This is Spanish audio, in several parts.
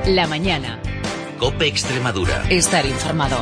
La mañana. COPE Extremadura. Estar informado.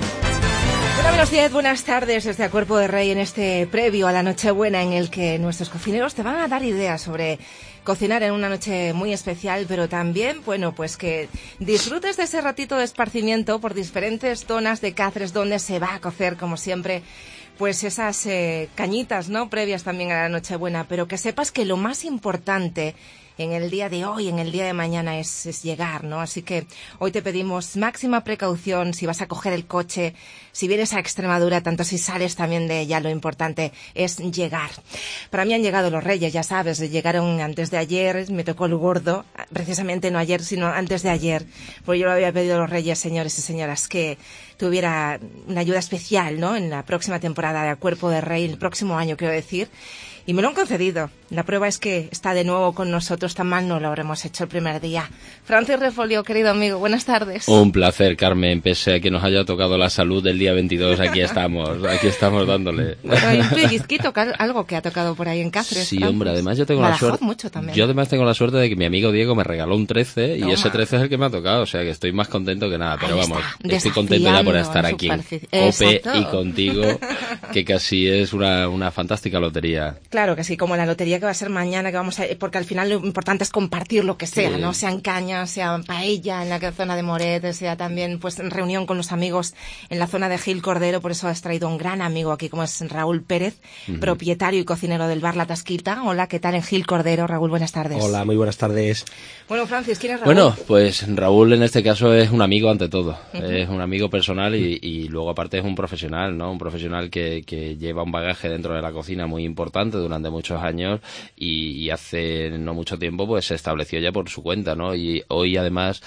9:10, buenas tardes desde A Cuerpo de Rey en este previo a la Nochebuena en el que nuestros cocineros te van a dar ideas sobre cocinar en una noche muy especial, pero también, bueno, pues que disfrutes de ese ratito de esparcimiento por diferentes zonas de Cáceres donde se va a cocer, como siempre, pues esas cañitas, ¿no?, previas también a la Nochebuena, pero que sepas que lo más importante en el día de hoy, en el día de mañana, es llegar, ¿no? Así que hoy te pedimos máxima precaución si vas a coger el coche, si vienes a Extremadura, tanto si sales también de ella, lo importante es llegar. Para mí han llegado los Reyes, ya sabes, llegaron antes de ayer, me tocó el gordo, precisamente no ayer, sino antes de ayer, porque yo lo había pedido a los Reyes, señores y señoras, que tuviera una ayuda especial, ¿no?, en la próxima temporada de A Cuerpo de Rey, el próximo año, quiero decir. Y me lo han concedido. La prueba es que está de nuevo con nosotros. Tan mal no lo habremos hecho el primer día. Francis Refolio, querido amigo, buenas tardes. Un placer, Carmen. Pese a que nos haya tocado la salud del día 22, aquí estamos dándole. Bueno, hay un pellizquito, algo que ha tocado por ahí en Cáceres. Sí, Francis. hombre, además yo tengo la suerte. Mucho también. Yo además tengo la suerte de que mi amigo Diego me regaló un 13 y Toma. ese 13 es el que me ha tocado, o sea que estoy más contento que nada. Pero Ahí vamos, está, estoy contento ya por estar aquí en superficie. COPE y contigo, que casi es una fantástica lotería. Claro que sí, como la lotería que va a ser mañana, que vamos a, porque al final lo importante es compartir lo que sea, Sí. ¿no? Sean cañas, sea paella en la zona de Moret, sea también pues en reunión con los amigos en la zona de Gil Cordero. Por eso has traído un gran amigo aquí, como es Raúl Pérez, propietario y cocinero del bar La Tasquita. Hola, ¿qué tal en Gil Cordero? Raúl, buenas tardes. Hola, muy buenas tardes. Bueno, Francis, ¿quién es Raúl? Bueno, pues Raúl en este caso es un amigo ante todo. Es un amigo personal y luego aparte es un profesional, ¿no? Un profesional que lleva un bagaje dentro de la cocina muy importante durante muchos años y hace no mucho tiempo pues se estableció ya por su cuenta, ¿no? Y hoy además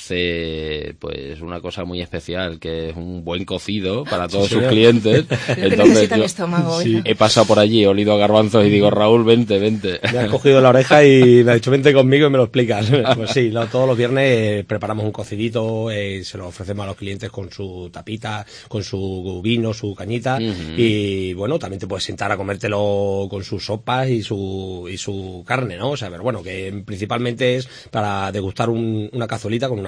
hace pues una cosa muy especial, que es un buen cocido para todos sus clientes. Entonces mi estómago, sí. he pasado por allí, he olido a garbanzos y digo, Raúl, vente. Me has cogido la oreja y me ha dicho, vente conmigo y me lo explicas. Pues sí, todos los viernes preparamos un cocidito, se lo ofrecemos a los clientes con su tapita, con su vino, su cañita, y bueno, también te puedes sentar a comértelo con sus sopas y su carne, ¿no? O sea, pero bueno, que principalmente es para degustar una cazuelita con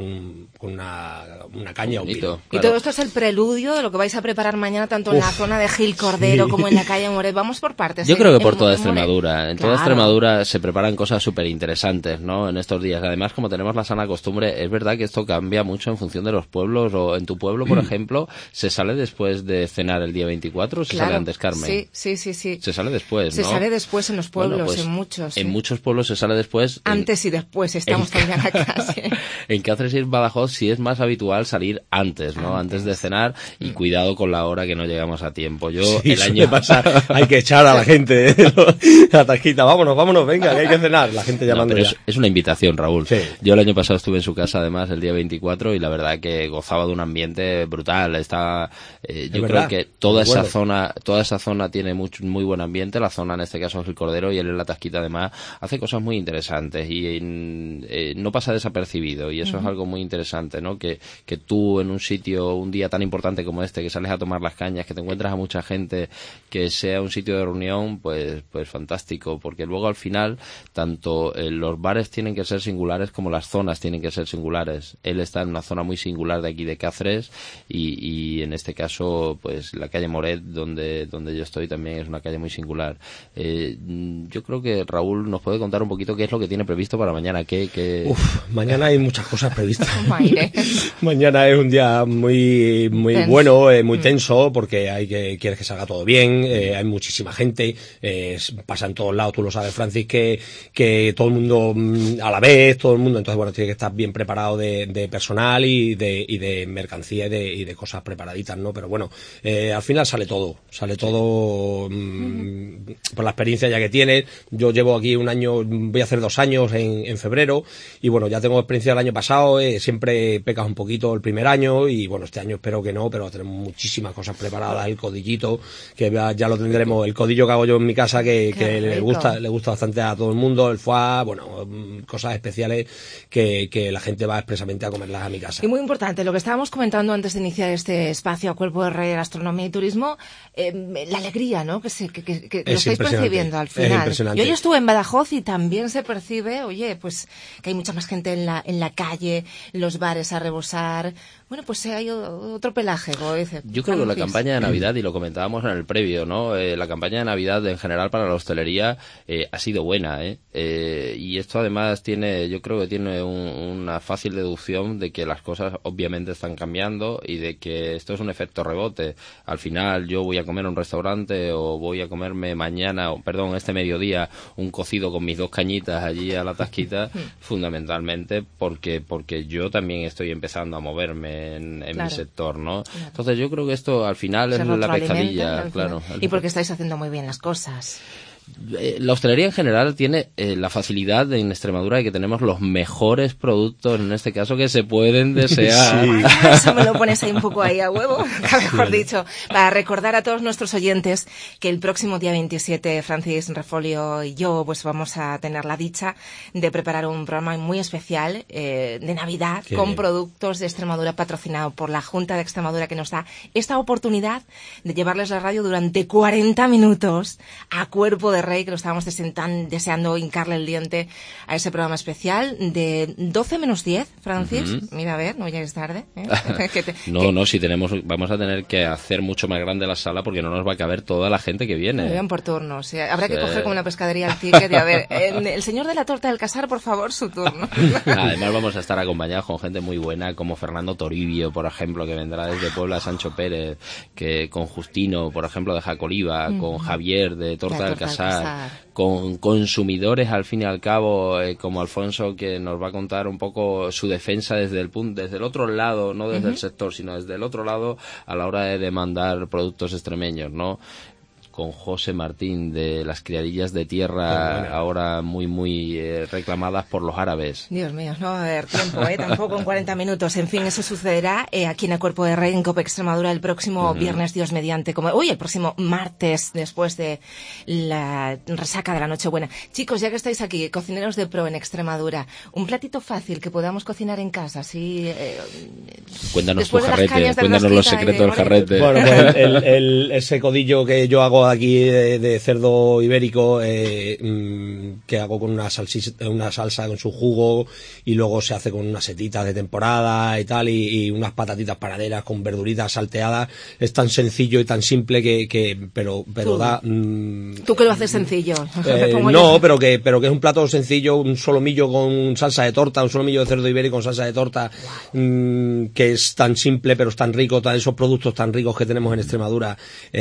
una caña o un vino. Y todo esto es el preludio de lo que vais a preparar mañana, tanto en la zona de Gil Cordero como en la calle Moret. Vamos por partes. Yo creo que por toda Moret. Extremadura. En toda Claro. Extremadura se preparan cosas súper interesantes, ¿no? En estos días. Además, como tenemos la sana costumbre, es verdad que esto cambia mucho en función de los pueblos. O en tu pueblo, por ejemplo, ¿se sale después de cenar el día 24 o se sale antes, Carmen? Sí. Se sale después, ¿no? Se sale después en los pueblos, Bueno, pues, en muchos. En muchos pueblos se sale después. Antes y después, estamos también acá. Sí. En Cáceres y en Badajoz sí es más habitual salir antes, ¿no? Antes de cenar, y cuidado con la hora que no llegamos a tiempo. Yo Sí, el año pasar, hay que echar a la gente la tasquita, vámonos, venga, que hay que cenar. La gente llamando pero ya. es una invitación, Raúl. Sí. Yo el año pasado estuve en su casa, además, el día 24, y la verdad que gozaba de un ambiente brutal. Yo creo que toda esa zona tiene muy buen ambiente. La zona, en este caso, es el Cordero, y él en la Tasquita, además, hace cosas muy interesantes y no pasa desapercibido, y eso es algo muy interesante, ¿no? Que tú en un sitio, un día tan importante como este, que sales a tomar las cañas, que te encuentras a mucha gente, que sea un sitio de reunión, pues fantástico, porque luego al final tanto los bares tienen que ser singulares como las zonas tienen que ser singulares. Él está en una zona muy singular de aquí de Cáceres y en este caso pues la calle Moret, donde yo estoy, también es una calle muy singular. Yo creo que Raúl nos puede contar un poquito qué es lo que tiene previsto para mañana. Mañana hay muchas cosas previstas. Aire. Mañana es un día muy Tenso. bueno, muy tenso, porque quieres que salga todo bien, hay muchísima gente, pasa en todos lados, tú lo sabes, Francis, que todo el mundo a la vez, todo el mundo, entonces bueno, tiene que estar bien preparado de personal y de mercancía y de cosas preparaditas, ¿no? Pero bueno, al final sale todo por la experiencia ya que tienes. Yo llevo aquí un año, voy a hacer 2 años en febrero, y bueno, ya tengo experiencia del año pasado, siempre pecas un poquito el primer año, y bueno, este año espero que no, pero tenemos muchísimas cosas preparadas, el codillito, que ya lo tendremos, el codillo que hago yo en mi casa, que le gusta bastante a todo el mundo, el foie, bueno, cosas especiales que la gente va expresamente a comerlas a mi casa. Y muy importante, lo que estábamos comentando antes de iniciar este espacio A Cuerpo de Rey de Gastronomía y Turismo, la alegría, ¿no? Que lo estáis percibiendo al final. Es impresionante. Yo estuve en Badajoz y también se percibe, oye, pues que hay mucha más gente en la calle, los bares a rebosar. Bueno, pues hay otro pelaje, como dice. Yo creo que la campaña de Navidad, y lo comentábamos en el previo, ¿no? La campaña de Navidad en general para la hostelería ha sido buena, y esto además yo creo que tiene una fácil deducción de que las cosas obviamente están cambiando y de que esto es un efecto rebote. Al final yo voy a comer a un restaurante o voy a comerme este mediodía un cocido con mis 2 cañitas allí a la tasquita, fundamentalmente porque yo también estoy empezando a moverme en mi sector, ¿no? Claro. Entonces yo creo que esto al final es la pescadilla, claro. Y porque estáis haciendo muy bien las cosas. La hostelería en general tiene la facilidad en Extremadura de que tenemos los mejores productos, en este caso, que se pueden desear. Sí. Eso me lo pones ahí un poco ahí a huevo, mejor dicho, para recordar a todos nuestros oyentes que el próximo día 27 Francis Refolio y yo pues vamos a tener la dicha de preparar un programa muy especial de Navidad con productos de Extremadura patrocinado por la Junta de Extremadura, que nos da esta oportunidad de llevarles la radio durante 40 minutos a cuerpo de rey, que lo estábamos deseando hincarle el diente a ese programa especial de 12 menos 10, Francis. Mira, a ver, no llegues tarde. Vamos a tener que hacer mucho más grande la sala porque no nos va a caber toda la gente que viene. Vean por turnos. Habrá que coger como una pescadería el ticket y a ver, el señor de la torta del casar, por favor, su turno. Además vamos a estar acompañados con gente muy buena como Fernando Toribio, por ejemplo, que vendrá desde Puebla, Sancho Pérez, que con Justino, por ejemplo, de Jacoliva, con Javier de Torta del Casar, con consumidores al fin y al cabo como Alfonso, que nos va a contar un poco su defensa desde el otro lado, no desde el sector, sino desde el otro lado a la hora de demandar productos extremeños, ¿no? Con José Martín de las criadillas de tierra, ahora muy reclamadas por los árabes. Dios mío, no va a haber tiempo, tampoco en 40 minutos. En fin, eso sucederá aquí en A Cuerpo de Rey, en COPE Extremadura, el próximo viernes, Dios mediante, el próximo martes, después de la resaca de la Nochebuena. Chicos, ya que estáis aquí, cocineros de pro en Extremadura, un platito fácil que podamos cocinar en casa, así... Cuéntanos tu jarrete, cuéntanos los secretos del jarrete. Bueno, pues ese codillo que yo hago aquí de cerdo ibérico, que hago con una salsa con su jugo, y luego se hace con unas setitas de temporada y tal, y unas patatitas paraderas con verduritas salteadas. Es tan sencillo y tan simple pero da... ¿Tú que lo haces sencillo? Pero que es un plato sencillo, un solomillo con salsa de torta, un solomillo de cerdo ibérico con salsa de torta, que es tan simple pero es tan rico, esos productos tan ricos que tenemos en Extremadura,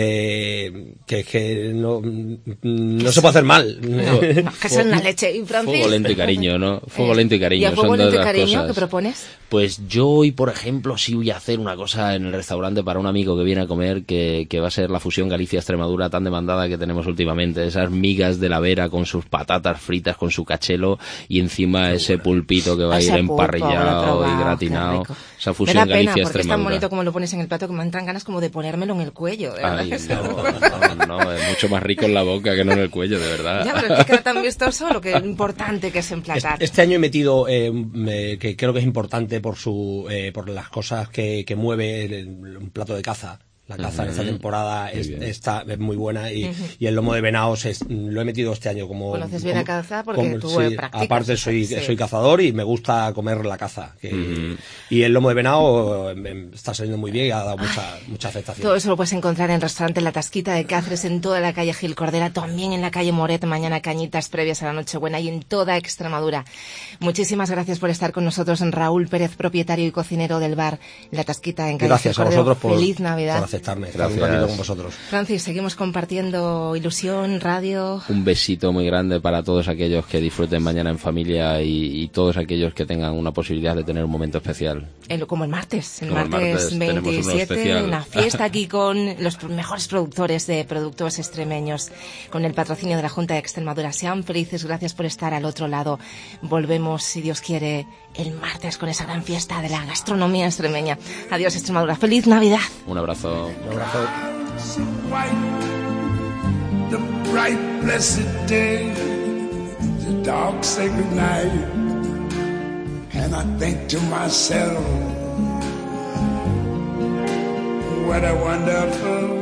que no se puede hacer mal. Que es una leche. ¿Y Francis? Fuego lento y cariño, ¿no? Fuego lento y cariño. ¿Y a fuego lento y cariño qué propones? Pues yo hoy, por ejemplo, sí voy a hacer una cosa en el restaurante para un amigo que viene a comer, que va a ser la fusión Galicia-Extremadura tan demandada que tenemos últimamente. Esas migas de la Vera con sus patatas fritas, con su cachelo, y encima ese pulpito que va a ir emparrillado y gratinado. Esa fusión Galicia-Extremadura. Porque es tan bonito como lo pones en el plato que me entran ganas como de ponérmelo en el cuello. Ay, no, es mucho más rico en la boca que no en el cuello, de verdad. Ya, pero es que queda tan vistoso lo importante que es emplatar. Este año he metido, que creo que es importante por las cosas que mueve un plato de caza. La caza en esta temporada es muy buena, y el lomo de venado lo he metido este año como... Conoces bien la caza porque tú practicas. Aparte soy cazador y me gusta comer la caza. Y el lomo de venado está saliendo muy bien y ha dado mucha aceptación. Todo eso lo puedes encontrar en el restaurante La Tasquita de Cáceres, en toda la calle Gil Cordera, también en la calle Moret, mañana cañitas previas a la Nochebuena, y en toda Extremadura. Muchísimas gracias por estar con nosotros, Raúl Pérez, propietario y cocinero del bar La Tasquita en calle Gracias Gil a Cordero. vosotros Feliz Navidad. Por aceptarme, estar un ratito con vosotros. Francis, seguimos compartiendo ilusión, radio. Un besito muy grande para todos aquellos que disfruten mañana en familia y todos aquellos que tengan una posibilidad de tener un momento especial. Como el martes 27, una fiesta aquí con los mejores productores de productos extremeños, con el patrocinio de la Junta de Extremadura. Sean felices, gracias por estar al otro lado. Volvemos, si Dios quiere, el martes con esa gran fiesta de la gastronomía extremeña. Adiós, Extremadura. ¡Feliz Navidad! Un abrazo. Un abrazo. The bright blessed day, the dark sacred night, and I think to myself, what a wonderful